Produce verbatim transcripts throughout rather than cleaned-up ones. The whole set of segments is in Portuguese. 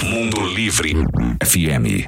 Mundo Livre F M.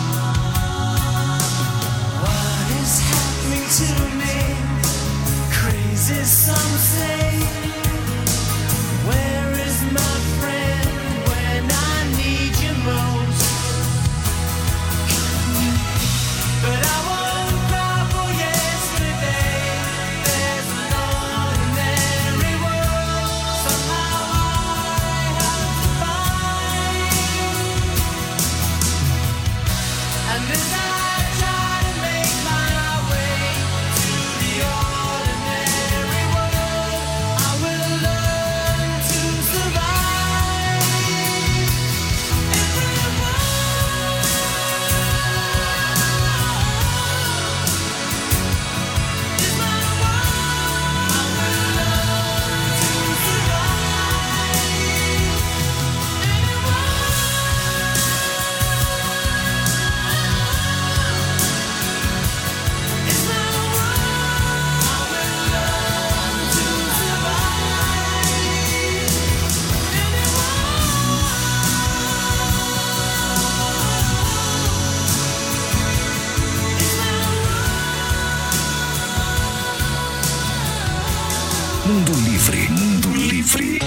To me, crazy. Mundo Livre, Mundo Livre.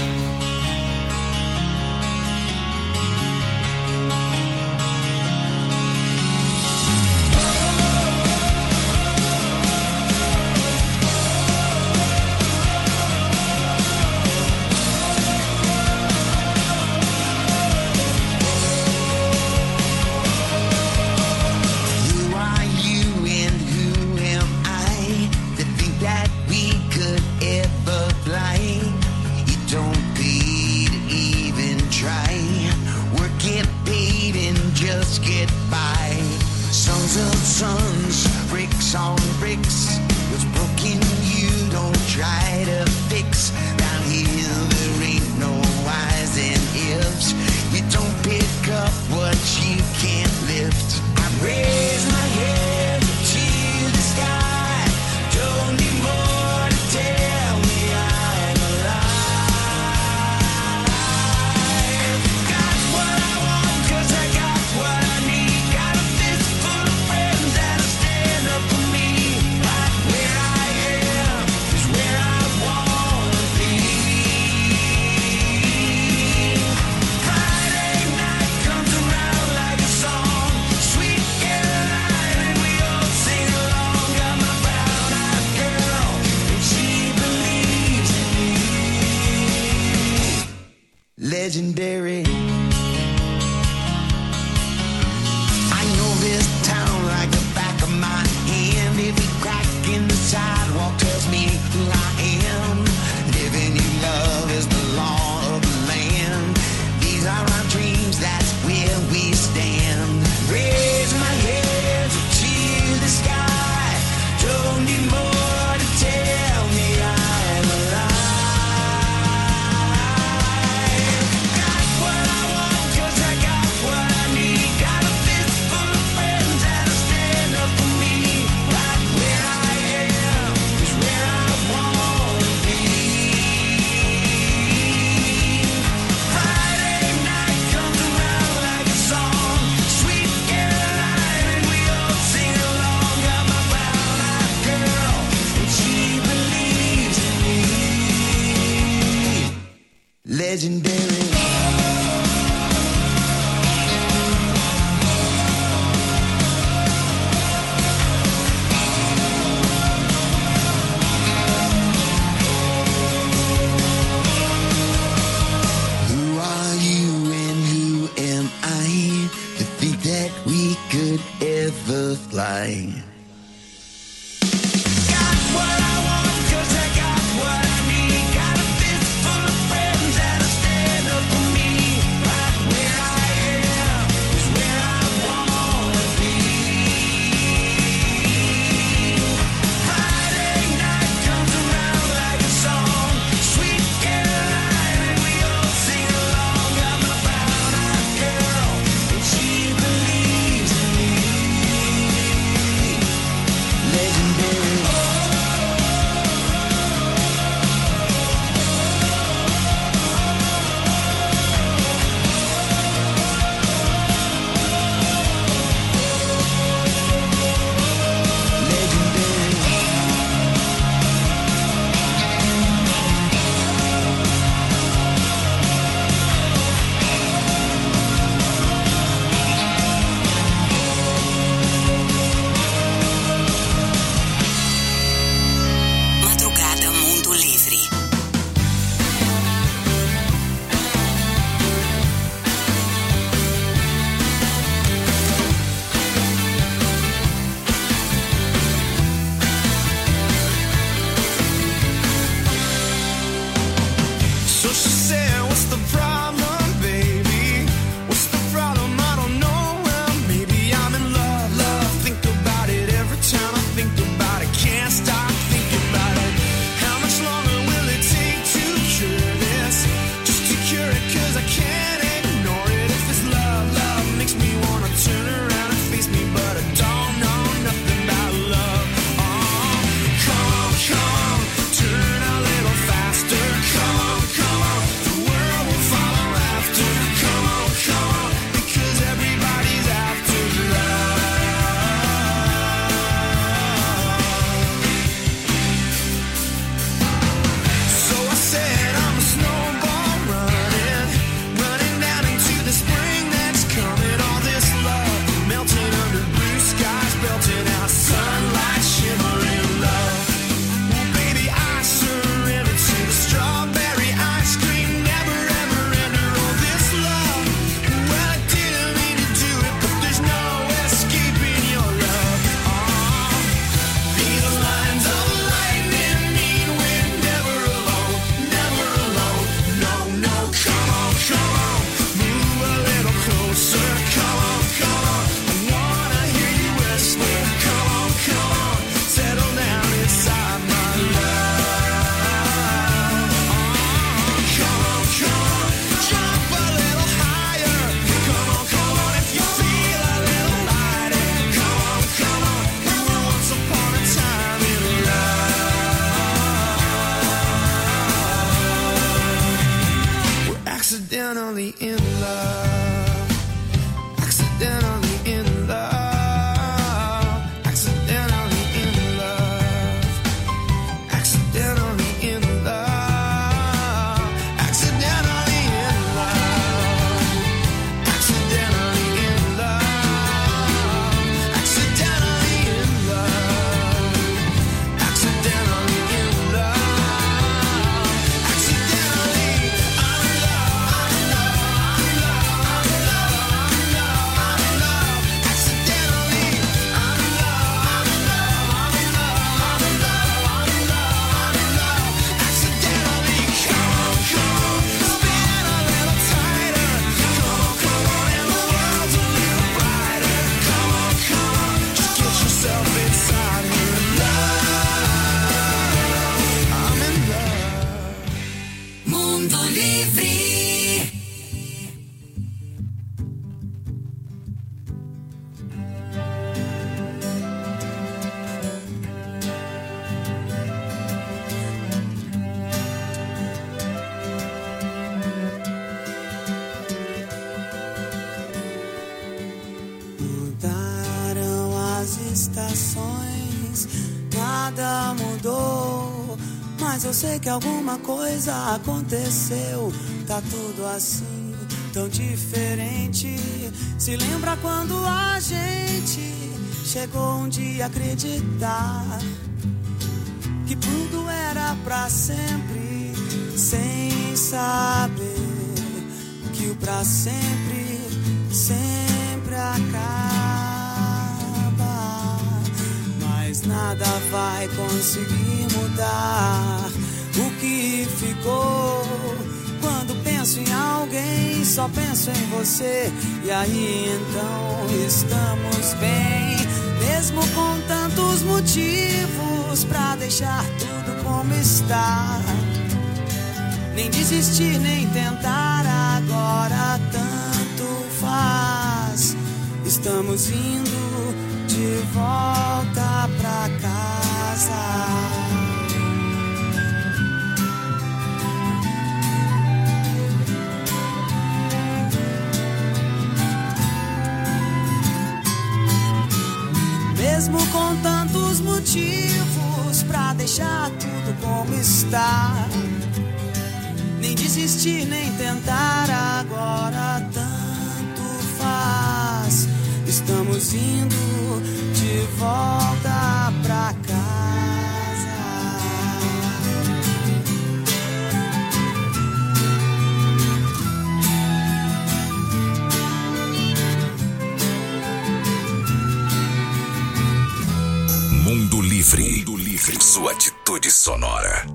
Legendary. I know this town like the back of my hand. Every crack in the sidewalk tells me who I am. Living in love is the law of the land. These are our dreams, that's where we stand. Raise my head to the sky. Don't need more to tell me I'm alive. Legendary. Who are you and who am I to think that we could ever fly? Stand up Mas eu sei que alguma coisa aconteceu. Tá tudo assim, tão diferente. Se lembra quando a gente chegou um dia a acreditar que tudo era pra sempre, sem saber que o pra sempre sempre acaba. Mas nada vai conseguir mudar o que ficou. Quando penso em alguém, só penso em você. E aí então estamos bem, mesmo com tantos motivos pra deixar tudo como está. Nem desistir, nem tentar, agora tanto faz. Estamos indo de volta pra casa. Mesmo com tantos motivos pra deixar tudo como está. Nem desistir, nem tentar, agora tanto faz. Estamos indo de volta pra casa. Mundo Livre. Mundo Livre. Sua atitude sonora.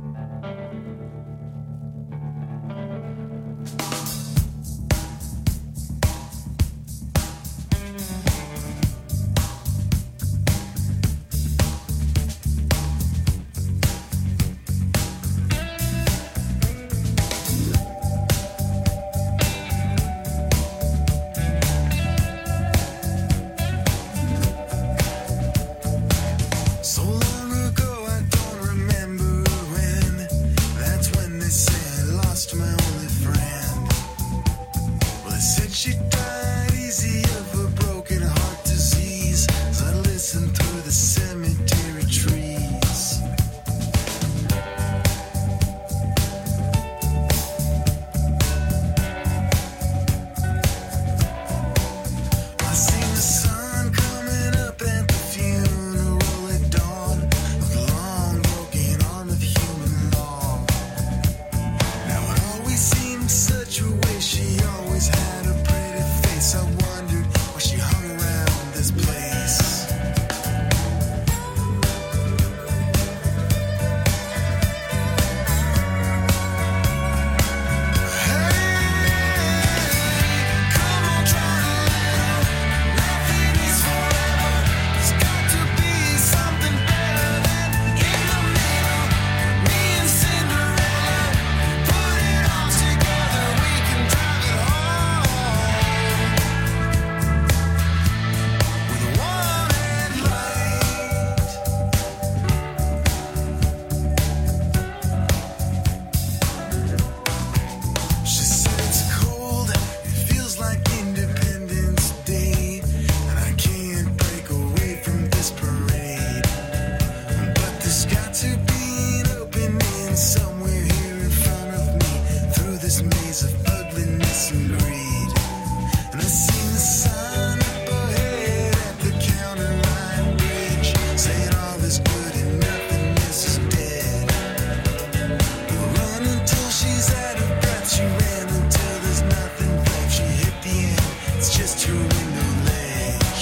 So long ago I don't remember when. That's when they said I lost my only friend. Well, they said she died easy of a broken heart disease. As I listened through the cemetery trees. I seen the sun coming up at the funeral at dawn of the long broken arm of human law. Now it always seemed such a way. She always had a pretty face. I wondered why she hung around this place. Come on, try to live. Nothing is forever. There's got to be something better than in the middle. Me and Cinderella put it all together. We can drive it home with one headlight. She said it's cold, it feels like Independence Day, and I can't break away from this parade. But there's got to be an opening somewhere here in front of me, through this maze of ugliness and greed. And I seen the sign up ahead at the counter line bridge, saying all is good and nothingness is dead. We'll run until she's out of breath. She ran until there's nothing left. She hit the end, it's just her window ledge.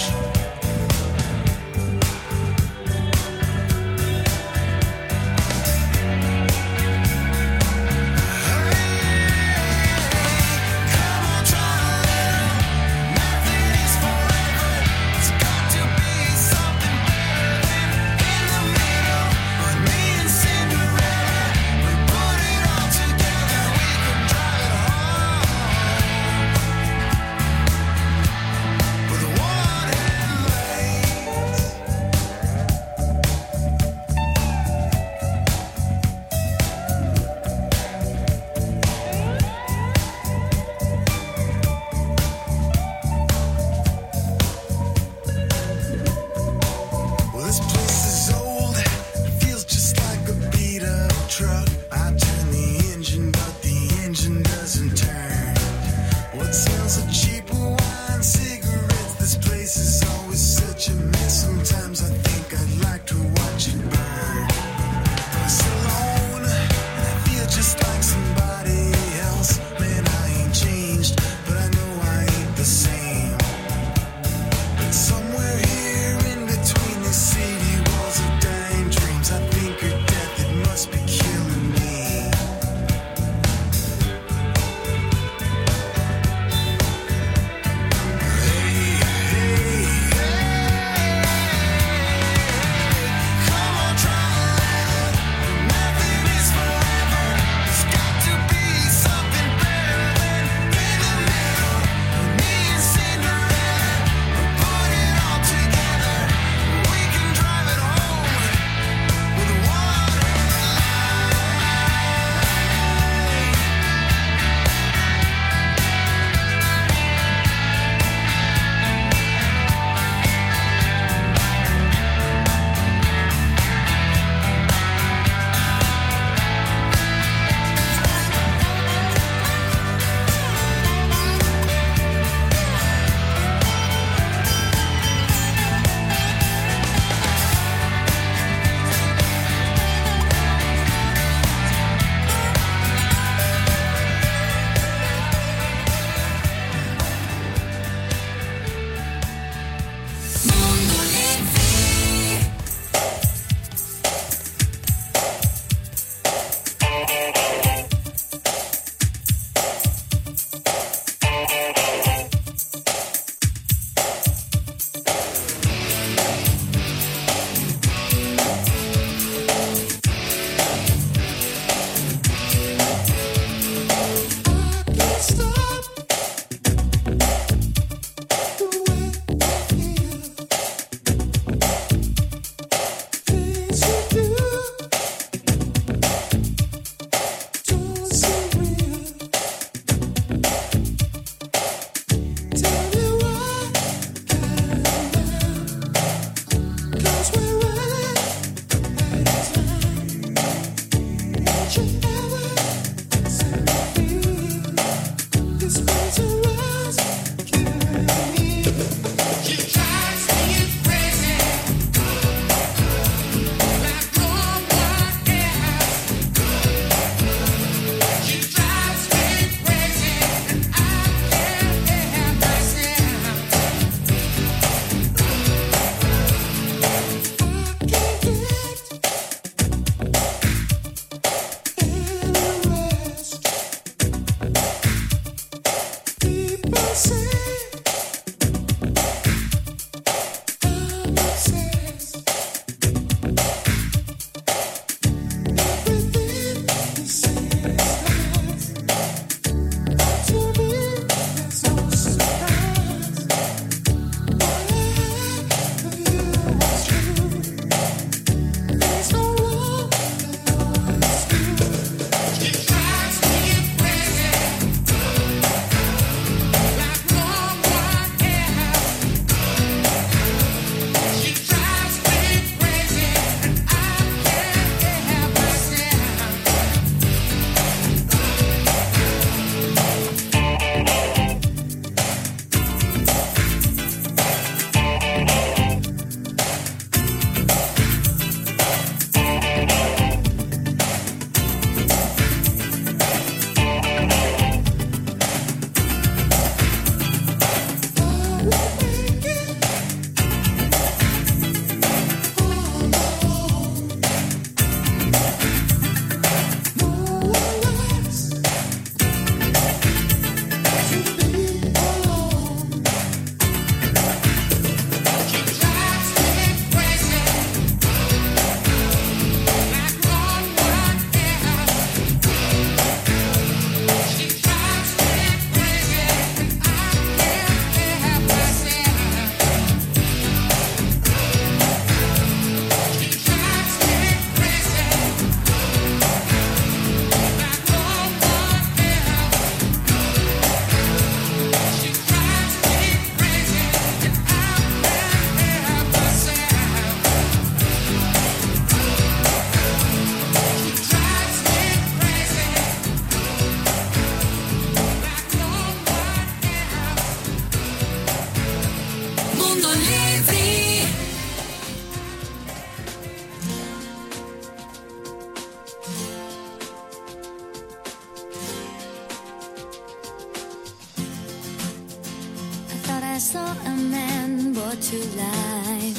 I saw a man brought to life.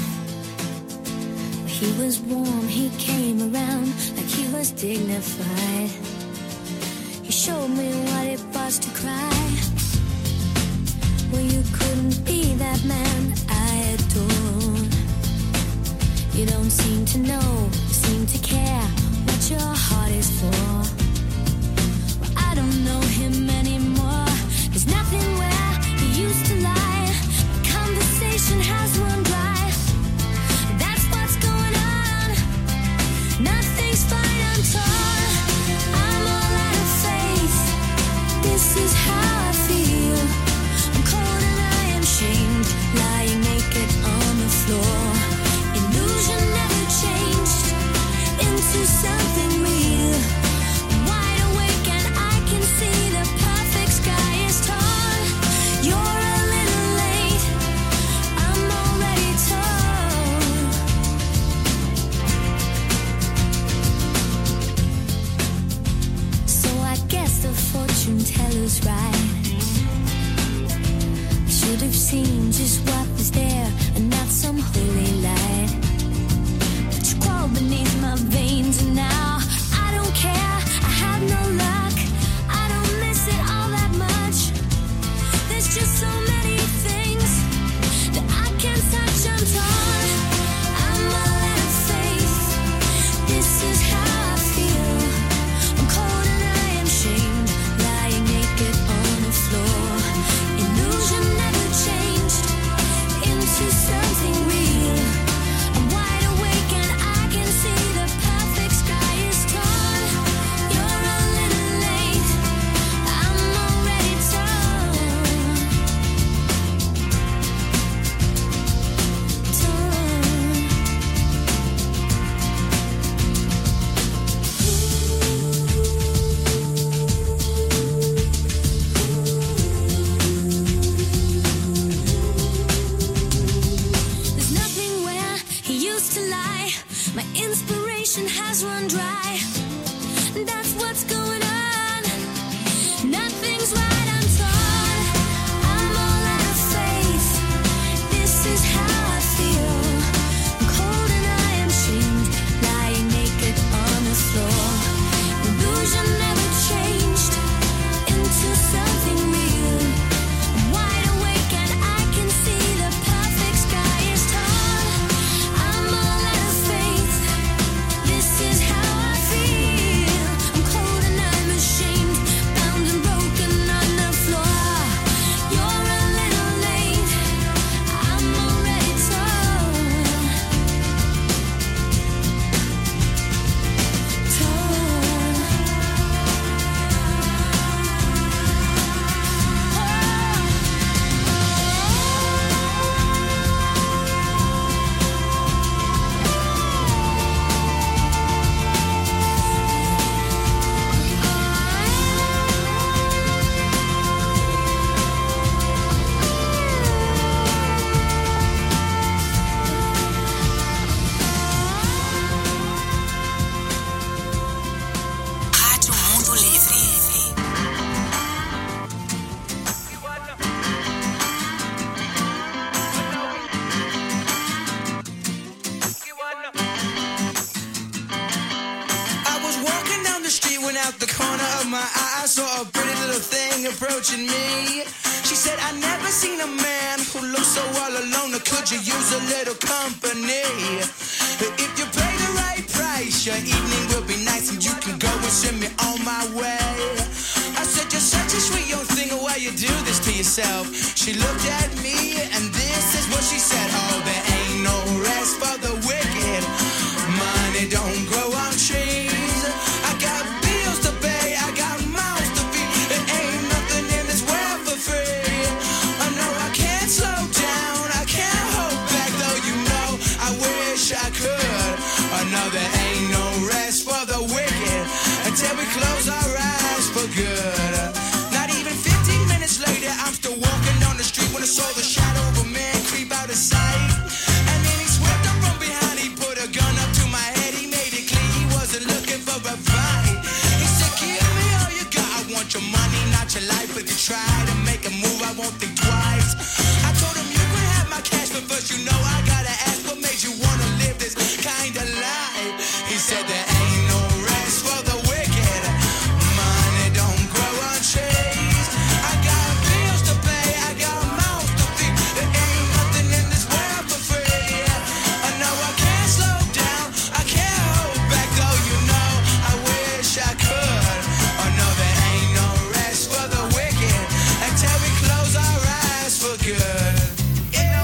He was warm, he came around like he was dignified. He showed me what it was to cry. Well, you couldn't be that man I adored. You don't seem to know, seem to care what your heart is for. Well, I don't know him anymore. There's nothing where he used to lie. The conversation has run dry. That's what's going on. Nothing's fine, I'm torn. I'm all out of faith. This is how I feel. I'm cold and I am shamed, lying naked on the floor. Illusion never changed into something real. I'm wide awake and I can see the perfect sky is torn. You're a little late, I'm already torn. So I guess the fortune teller's right. I should have seen just what was there and not some holy light. But you crawl beneath my veins and now I don't care, I have no luck. I don't miss it all that much. There's just so many things that I can't touch, I'm torn. I'm all out of faith. This is how I feel. I'm cold and I am shamed, lying naked on the floor. Illusion never changed into something real. I'm wide awake and I can see out the corner of my eye, I saw a pretty little thing approaching me. She said, I never seen a man who looks so all alone, or could you use a little company? If you pay the right price, your evening will be nice, and you can go and send me on my way. I said, you're such a sweet young thing, why you do this to yourself? She looked at me, and this is what she said. Oh, there ain't no rest for the wicked. Money don't grow on trees. I got bills to pay, I got mouths to feed. There ain't nothing in this world for free. I know I can't slow down, I can't hold back, though you know I wish I could. I know there ain't no rest for the wicked until we close our eyes for good. Not even fifteen minutes later, I'm still walking down the street when I saw the shadow of a man creep out of sight. And then he swept up from behind, he put a gun up to my head, he made it clear he wasn't looking for a fight. He said, give me all you got, I want your money, not your life. If you try to make a move, I won't think twice. I told him you could have my cash, but first you know I gotta ask, what made you wanna live this kind of life? He said there ain't no rest for the wicked. Money don't grow on trees. I got bills to pay, I got mouths to feed. There ain't nothing in this world for free. I know I can't slow down, I can't hold back, though you know I wish I could. Oh no, there ain't no rest for the wicked until we close our eyes for good. Yeah.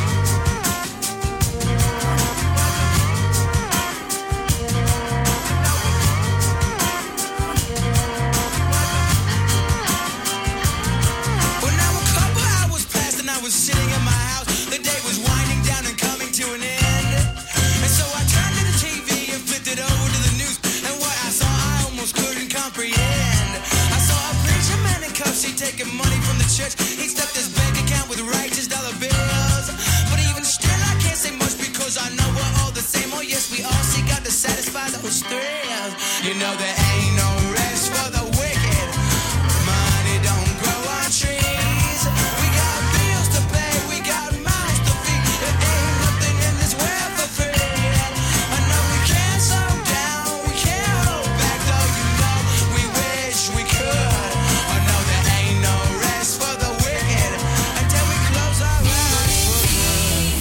Well, now a couple hours passed and I was sitting in my house. The day was winding down and coming to an end. And so I turned to the T V and flipped it over to the news. And what I saw I almost couldn't comprehend. I saw a preacher man in cuffs, he taking money from the church. He stuffed his bank account with righteous dollar bills. But even still I can't say much because I know we're all the same. Oh yes, we all seek out to satisfy those thrills. You know there ain't no rest for the wicked. Money don't grow on trees. We got bills to pay, we got mouths to feed. There ain't nothing in this world for free. I know we can't slow down, we can't hold back, though you know we wish we could. I know there ain't no rest for the wicked until we close our eyes for good.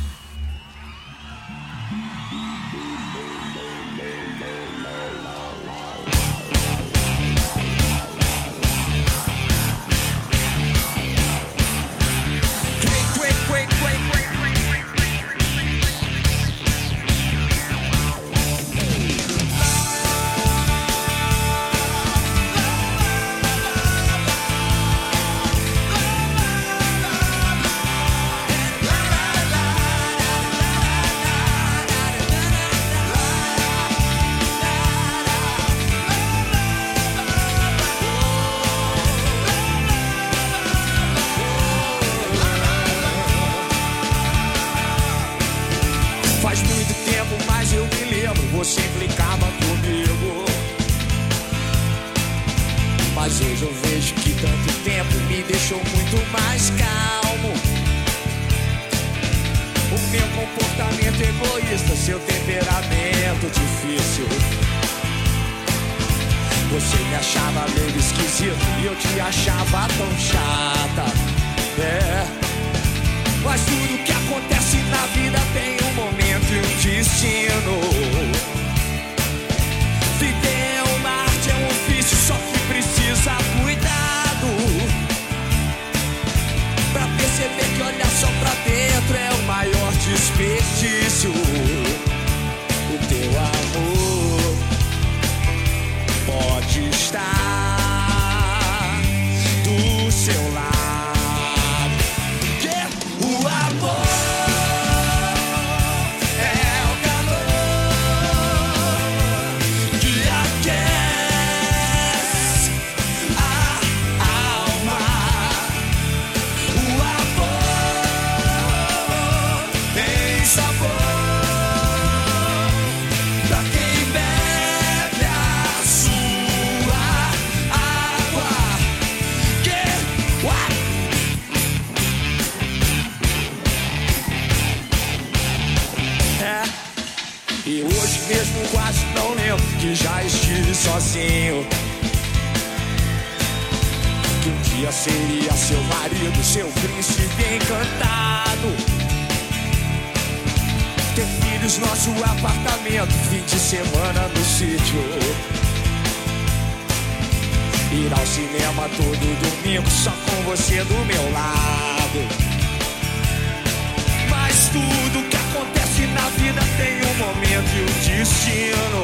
Quick, quick, quick, quick, quick, Faz muito tempo, mas eu me lembro, você implicava comigo. Mas hoje eu vejo que tanto tempo me deixou muito mais calmo. O meu comportamento egoísta, seu temperamento difícil. Você me achava meio esquisito e eu te achava tão chata. É. Mas tudo que acontece na vida tem um momento e um destino. Viver é uma arte, é um ofício, só que precisa cuidado. Pra perceber que olhar só pra dentro é o maior desperdício. O teu amor pode estar do seu lado. O amor é o calor que aquece a alma. O amor tem sabor pra quem bebe a sua sozinho, que um dia seria seu marido, seu príncipe encantado. Ter filhos, nosso apartamento, fim de semana no sítio, ir ao cinema todo domingo só com você do meu lado. Mas tudo que acontece na vida tem um momento e um destino.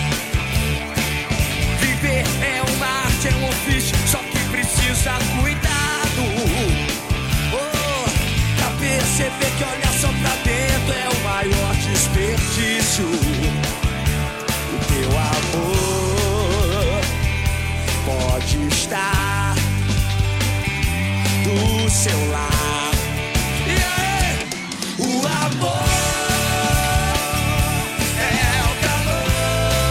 Viver é uma arte, é um ofício, só que precisa cuidado. Oh, pra perceber que olhar só pra dentro é o maior desperdício. O teu amor pode estar do seu lado. Yeah! O amor é o calor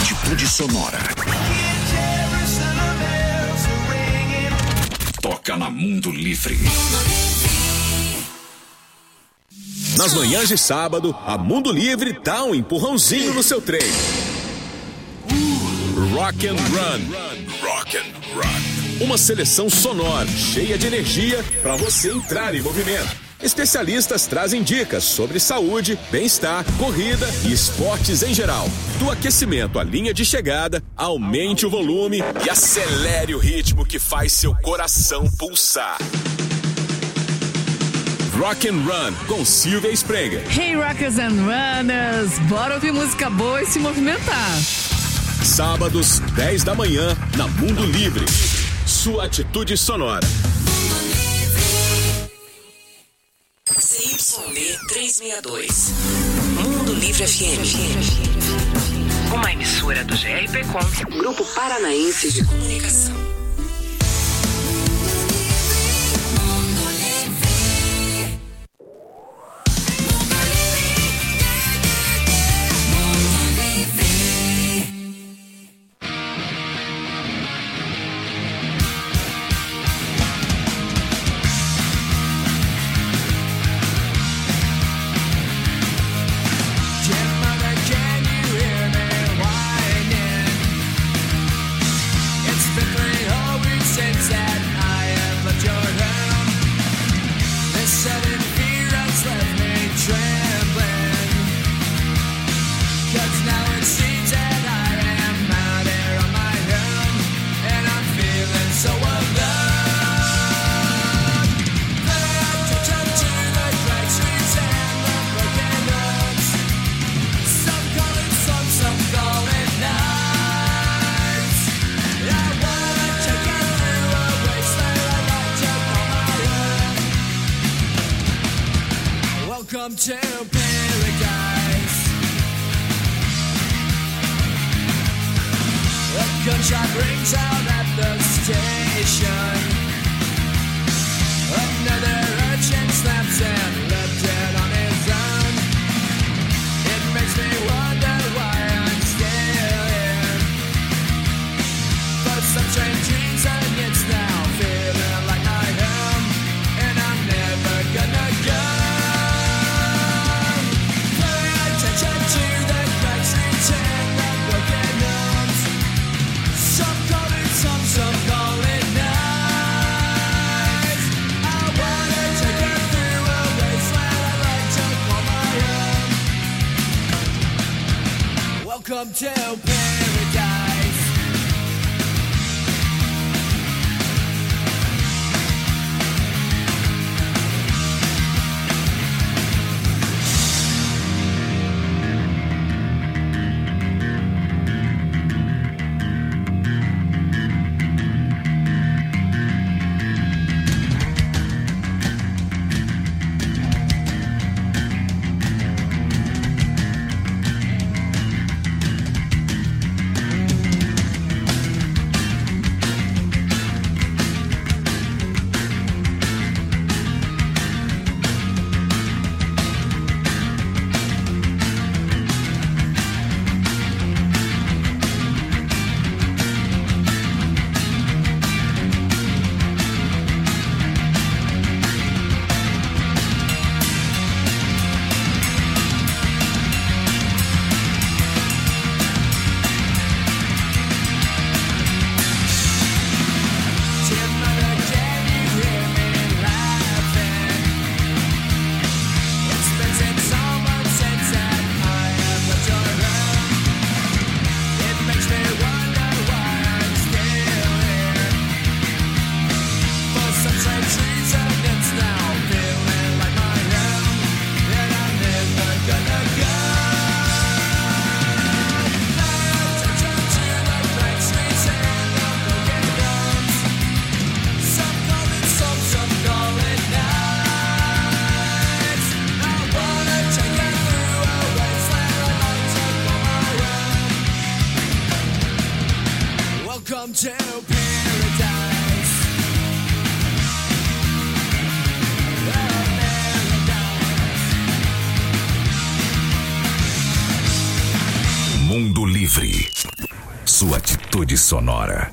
Atitude Sonora. Toca na Mundo Livre. Nas manhãs de sábado, a Mundo Livre dá um empurrãozinho no seu trem. Rock and Run. Rock and Run. Uma seleção sonora, cheia de energia para você entrar em movimento. Especialistas trazem dicas sobre saúde, bem-estar, corrida e esportes em geral. Do aquecimento à linha de chegada, aumente o volume e acelere o ritmo que faz seu coração pulsar. Rock and Run, com Silvia Sprenger. Hey Rockers and Runners, bora ouvir música boa e se movimentar. Sábados, dez da manhã, na Mundo Livre. Sua atitude sonora. C Y D trezentos e sessenta e dois. Mundo Livre F M. Uma emissora do G R P Com, Grupo Paranaense de Comunicação. Welcome to paradise. A gunshot rings out at the station. Another urchin snaps and left dead on his own. It makes me wonder why I'm still here. For some strange reason it's now feeling like my home, and I'm never gonna go. Welcome to paradise. Welcome to paradise. Mundo Livre. Sua atitude sonora.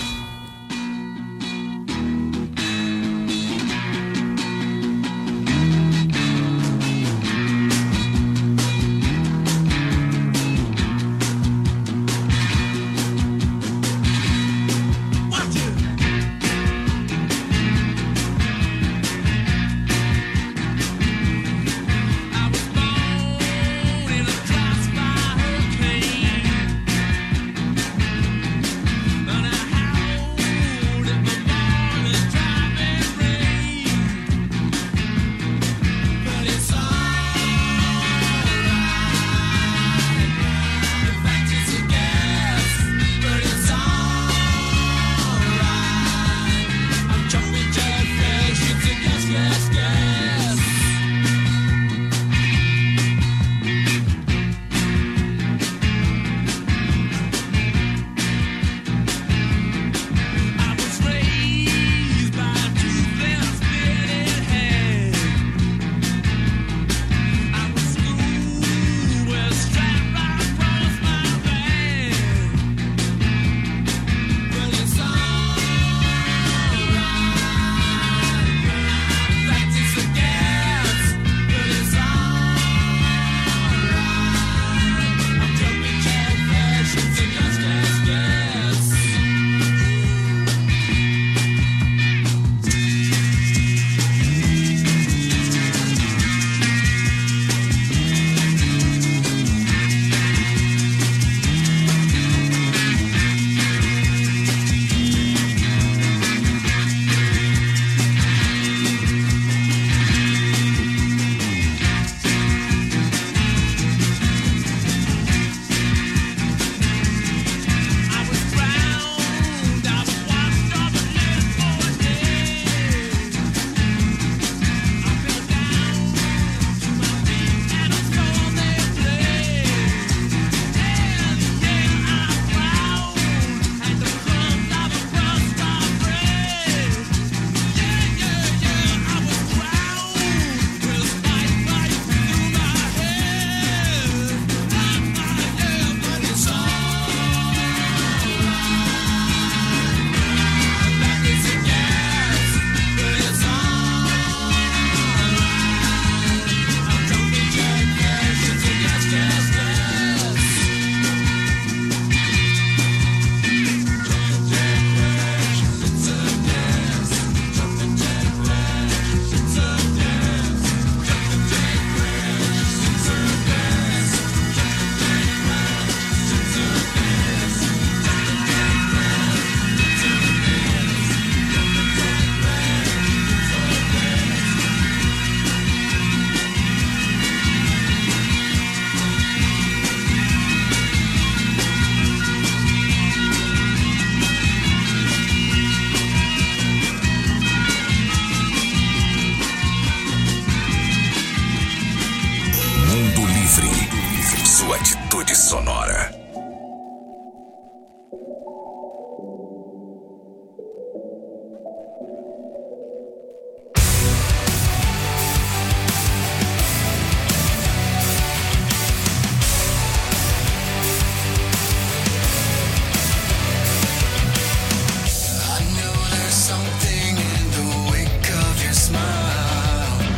Sua atitude sonora.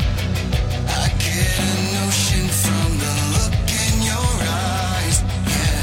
From the look in your eyes, yeah.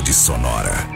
Atitude Sonora.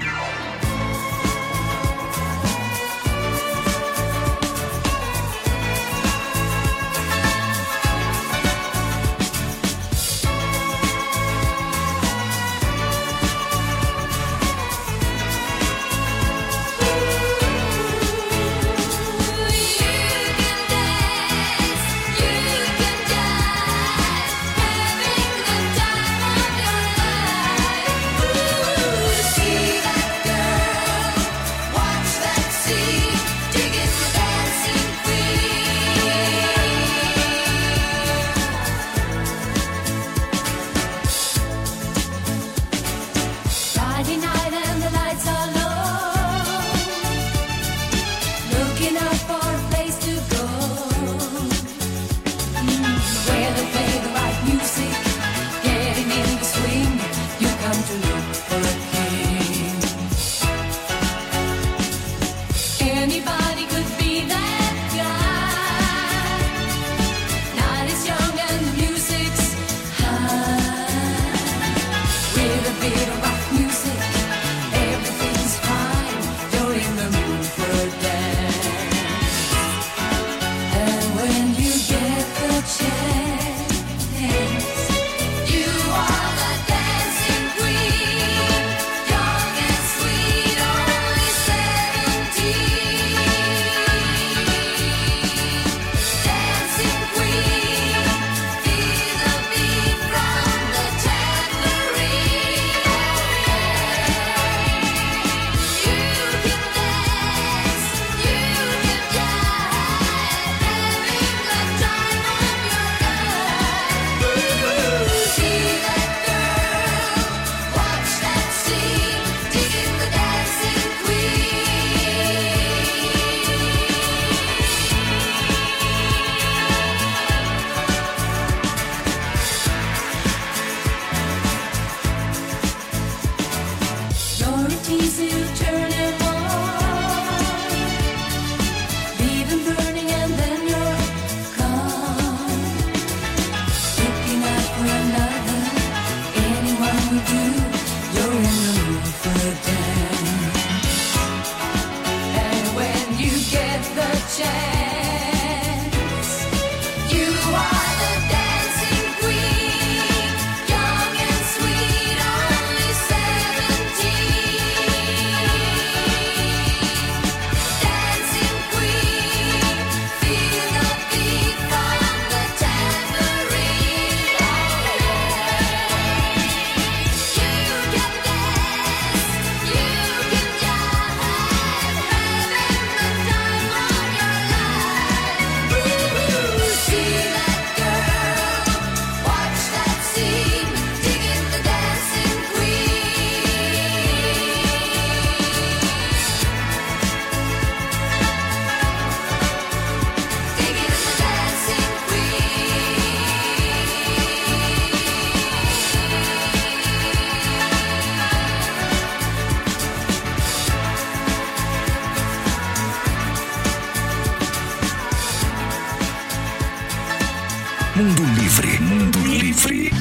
Mundo Livre, Mundo Livre.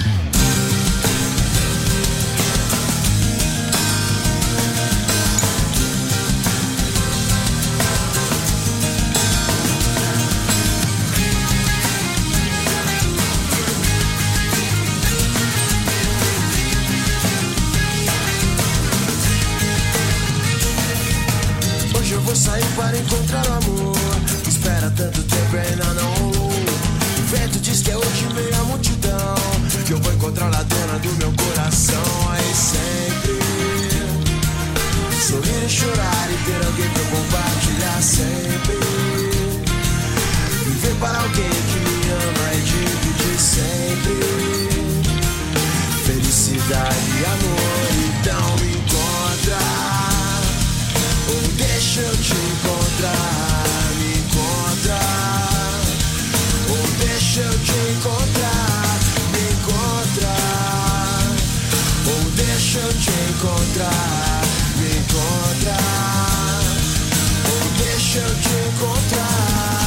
Hoje eu vou sair para encontrar o amor. Espera tanto tempo e ainda não rolou. O vento diz que é hoje meio a multidão, que eu vou encontrar a dona do meu coração. Aí sempre sorrir e chorar e ter alguém pra compartilhar sempre. Viver para alguém que me ama e dividir sempre felicidade e amor. Então me encontra, ou deixa eu te encontrar. Me encontra, ou deixa eu te encontrar. Me encontra, ou deixa eu te encontrar. Me encontra, ou deixa eu te encontrar.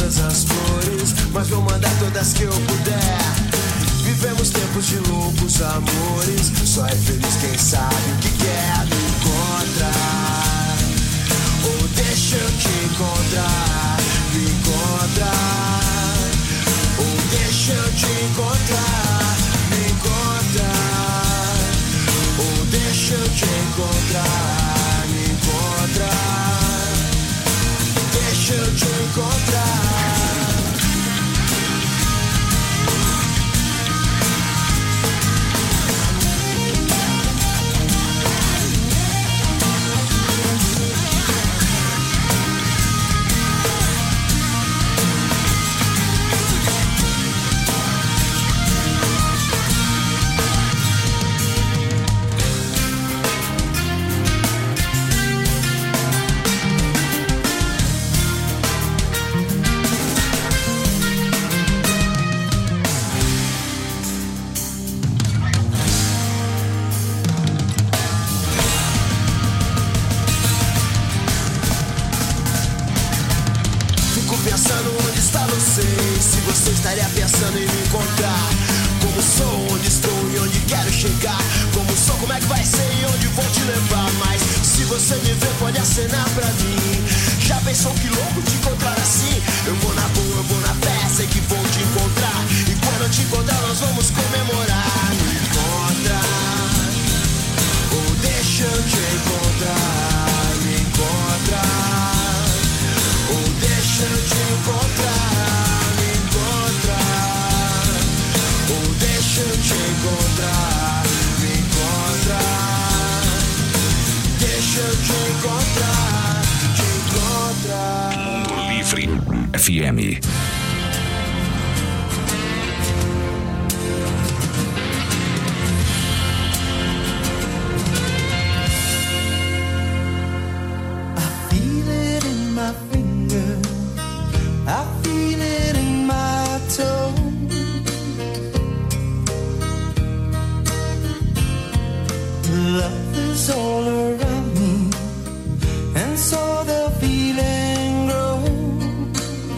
todas as flores, mas vou mandar todas que eu puder. Vivemos tempos de loucos amores, só é feliz quem sabe o que quer. Me encontrar, ou deixa eu te encontrar. Me encontrar, ou deixa eu te encontrar. Me encontrar, ou deixa eu te encontrar. Me encontrar, deixa eu te encontrar. Se você estaria pensando em me encontrar, como sou, onde estou e onde quero chegar, como sou, como é que vai ser e onde vou te levar. Mas se você me ver, pode acenar pra mim. Já pensou que louco te encontrar assim? Eu vou na boa, eu vou na fé, sei que vou te encontrar. E quando eu te encontrar, nós vamos comemorar. Me encontrar, ou deixa eu te encontrar. Me encontrar, ou deixa eu te encontrar. Deixa eu te encontrar, me encontrar. Deixa eu te encontrar, te encontrar. Mundo Livre F M. I feel it in my finger, I feel it in my toe. Love is all around me, and so the feeling grows.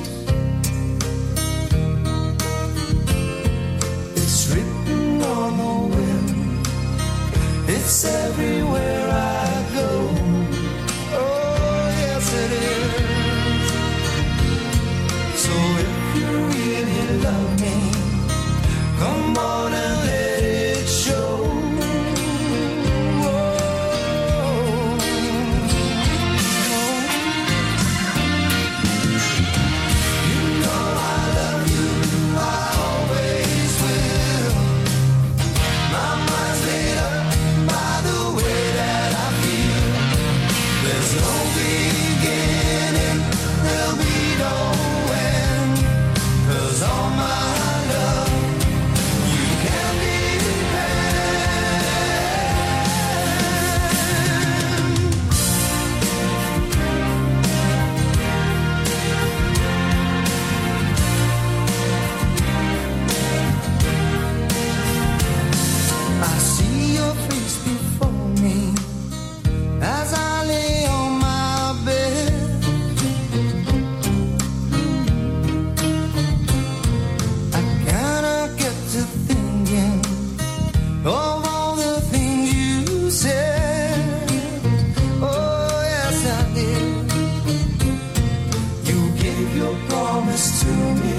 It's written on the wind, it's everywhere I go. Oh, yes it is. So if you really love me, come on and let it show. To me.